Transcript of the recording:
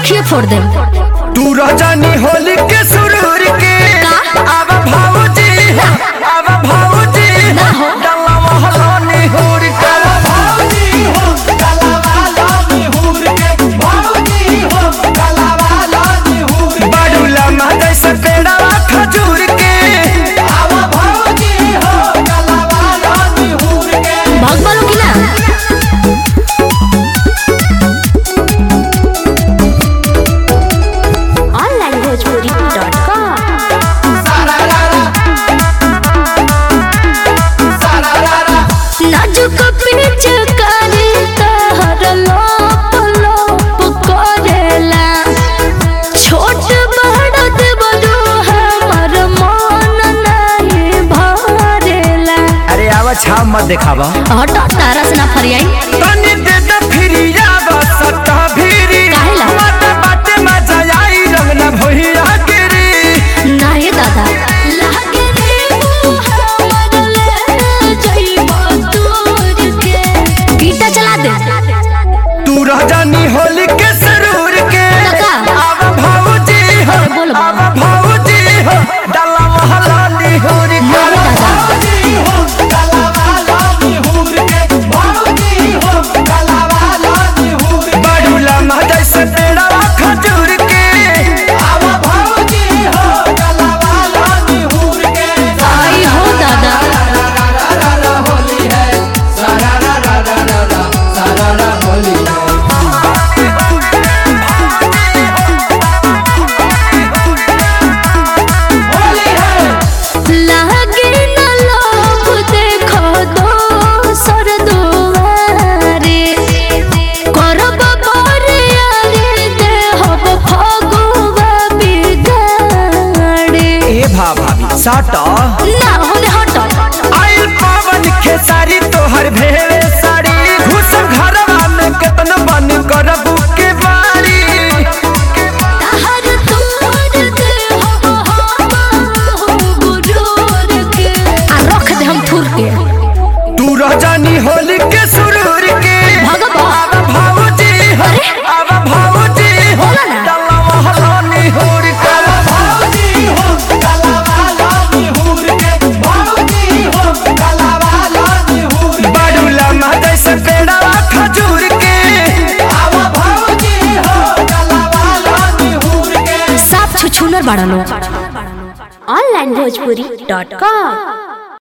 आँखिए फोड़ दे। तू रजनी होली के सुरूर के अब भाऊजी अब भाऊजी डल्ला महलानी हुर के भाऊजी हो डल्ला महलानी हुर के भाऊजी हो डल्ला महलानी हुर बाडूला मा जैसे पेड़ा खजूर के अब भाऊजी हो डल्ला महलानी हुर के भाग बालो की ना छाव मत देखावा हटो तारा से ना फरियाई तनी दे द फिरिया बसत भिरी काहेला मत बाटे मजा आई रंग ना भइया गिरी नाही दादा लागे रे हमर ले जइबो दूर के गीता चला दे तू रजनी होली के सुरूर के अब भाऊजी हो अब भाऊजी हो डल्ला महलानी हुर के भाऊजी हो डल्ला महलानी हुर के भाऊजी हो डल्ला महलानी हुर बाडूला मा जैसे पेड़ा खजूर के अब भाऊजी हो डल्ला महलानी हुर के आई हो दादा होली है सारा रा रा रा रा सारा रा होली है लागे ना लोभ देखो दोसर दुआरे करब बरियारे देहब फगुआ बिगाड़े ए भाभी साटा ना होने हट आइल पावन के सारी तोहर भेवे साड़ी घुस घरवा में केतन बन करब के बारी ताहर तोड़ देहब हम गुरूर के आ रख दे हम थुर के तू रजनी होली के सुरूर के भगवा अब भाऊजी हो अब भाऊजी हो बोला ना। डल्ला महलानी हुर के भाऊजी हो डल्ला महलानी हुर के भाऊजी हो डल्ला महलानी हुर बाडूला मा जैसे पेड़ा खजूर के अब भाऊजी हो डल्ला महलानी हुर के साफ छुछुनर बाड़ा लोग onlinebhojpuri.com